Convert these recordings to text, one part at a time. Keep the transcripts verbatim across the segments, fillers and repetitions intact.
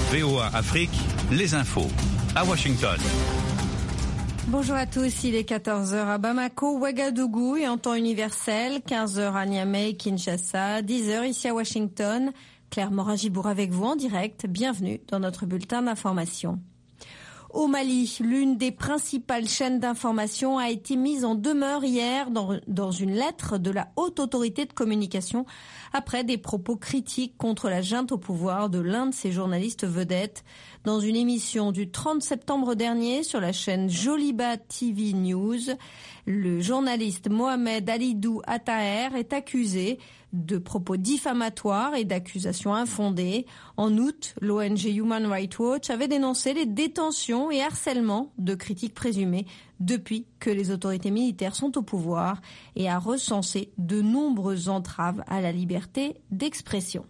V O A Afrique, les infos à Washington. Bonjour à tous, il est quatorze heures à Bamako, Ouagadougou et en temps universel, quinze heures à Niamey, Kinshasa, dix heures ici à Washington. Claire Morin-Gibour avec vous en direct, bienvenue dans notre bulletin d'information. Au Mali, l'une des principales chaînes d'information a été mise en demeure hier dans, dans une lettre de la Haute Autorité de Communication après des propos critiques contre la junte au pouvoir de l'un de ses journalistes vedettes. Dans une émission du trente septembre dernier sur la chaîne Joliba T V News, le journaliste Mohamed Alidou Attaher est accusé de propos diffamatoires et d'accusations infondées. En août, l'O N G Human Rights Watch avait dénoncé les détentions et harcèlements de critiques présumés depuis que les autorités militaires sont au pouvoir et a recensé de nombreuses entraves à la liberté d'expression.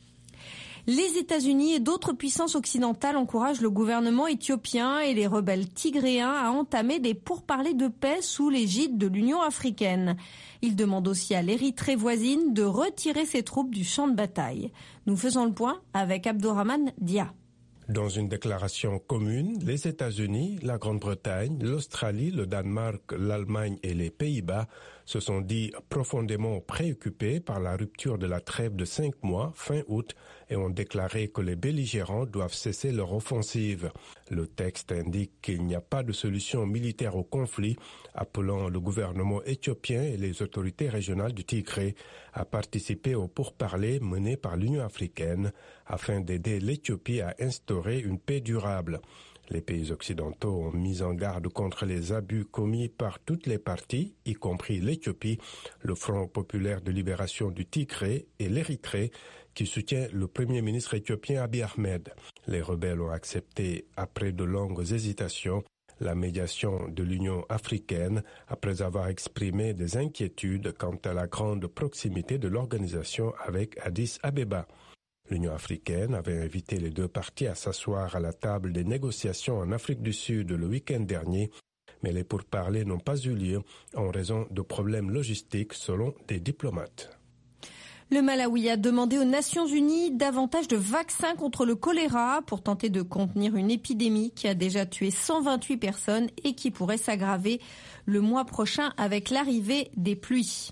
Les États-Unis et d'autres puissances occidentales encouragent le gouvernement éthiopien et les rebelles tigréens à entamer des pourparlers de paix sous l'égide de l'Union africaine. Ils demandent aussi à l'Érythrée voisine de retirer ses troupes du champ de bataille. Nous faisons le point avec Abdourahmane Dia. Dans une déclaration commune, les États-Unis, la Grande-Bretagne, l'Australie, le Danemark, l'Allemagne et les Pays-Bas se sont dit profondément préoccupés par la rupture de la trêve de cinq mois fin août et ont déclaré que les belligérants doivent cesser leur offensive. Le texte indique qu'il n'y a pas de solution militaire au conflit, appelant le gouvernement éthiopien et les autorités régionales du Tigré à participer aux pourparlers menés par l'Union africaine afin d'aider l'Éthiopie à instaurer une paix durable. Les pays occidentaux ont mis en garde contre les abus commis par toutes les parties, y compris l'Éthiopie, le Front populaire de libération du Tigré et l'Érythrée, qui soutient le premier ministre éthiopien Abiy Ahmed. Les rebelles ont accepté, après de longues hésitations, la médiation de l'Union africaine après avoir exprimé des inquiétudes quant à la grande proximité de l'organisation avec Addis Abeba. L'Union africaine avait invité les deux parties à s'asseoir à la table des négociations en Afrique du Sud le week-end dernier, mais les pourparlers n'ont pas eu lieu en raison de problèmes logistiques selon des diplomates. Le Malawi a demandé aux Nations Unies davantage de vaccins contre le choléra pour tenter de contenir une épidémie qui a déjà tué cent vingt-huit personnes et qui pourrait s'aggraver le mois prochain avec l'arrivée des pluies.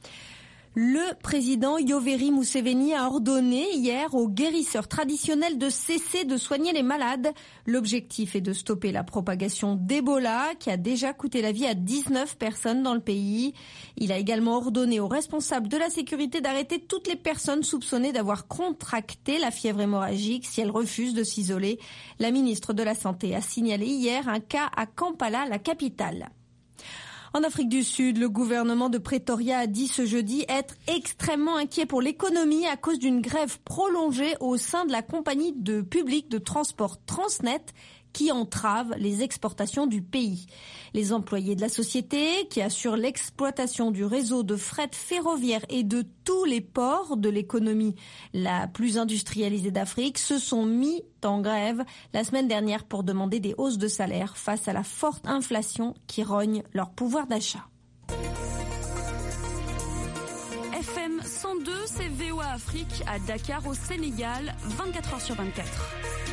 Le président Yoweri Museveni a ordonné hier aux guérisseurs traditionnels de cesser de soigner les malades. L'objectif est de stopper la propagation d'Ebola qui a déjà coûté la vie à dix-neuf personnes dans le pays. Il a également ordonné aux responsables de la sécurité d'arrêter toutes les personnes soupçonnées d'avoir contracté la fièvre hémorragique si elles refusent de s'isoler. La ministre de la Santé a signalé hier un cas à Kampala, la capitale. En Afrique du Sud, le gouvernement de Pretoria a dit ce jeudi être extrêmement inquiet pour l'économie à cause d'une grève prolongée au sein de la compagnie de public de transport Transnet qui entrave les exportations du pays. Les employés de la société, qui assurent l'exploitation du réseau de fret ferroviaire et de tous les ports de l'économie la plus industrialisée d'Afrique, se sont mis en grève la semaine dernière pour demander des hausses de salaire face à la forte inflation qui rogne leur pouvoir d'achat. F M cent deux, c'est V O A Afrique à Dakar au Sénégal, vingt-quatre heures sur vingt-quatre.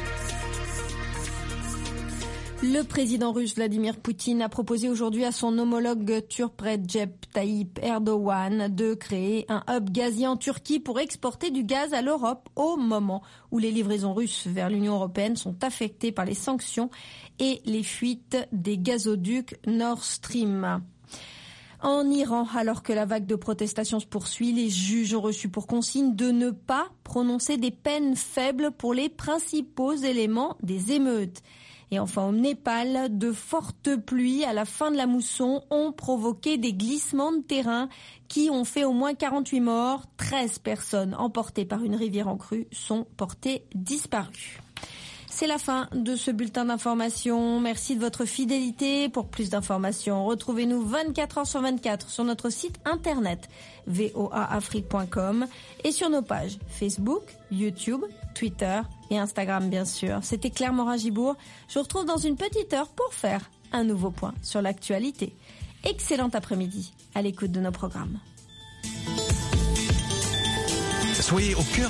Le président russe Vladimir Poutine a proposé aujourd'hui à son homologue turc Recep Tayyip Erdogan de créer un hub gazier en Turquie pour exporter du gaz à l'Europe au moment où les livraisons russes vers l'Union européenne sont affectées par les sanctions et les fuites des gazoducs Nord Stream. En Iran, alors que la vague de protestations se poursuit, les juges ont reçu pour consigne de ne pas prononcer des peines faibles pour les principaux éléments des émeutes. Et enfin au Népal, de fortes pluies à la fin de la mousson ont provoqué des glissements de terrain qui ont fait au moins quarante-huit morts. treize personnes emportées par une rivière en crue sont portées disparues. C'est la fin de ce bulletin d'information. Merci de votre fidélité. Pour plus d'informations, retrouvez-nous vingt-quatre heures sur vingt-quatre sur notre site internet v o a afrique point com et sur nos pages Facebook, YouTube, Twitter et Instagram bien sûr. C'était Claire Morin-Gibour. Je vous retrouve dans une petite heure pour faire un nouveau point sur l'actualité. Excellent après-midi à l'écoute de nos programmes. Soyez au cœur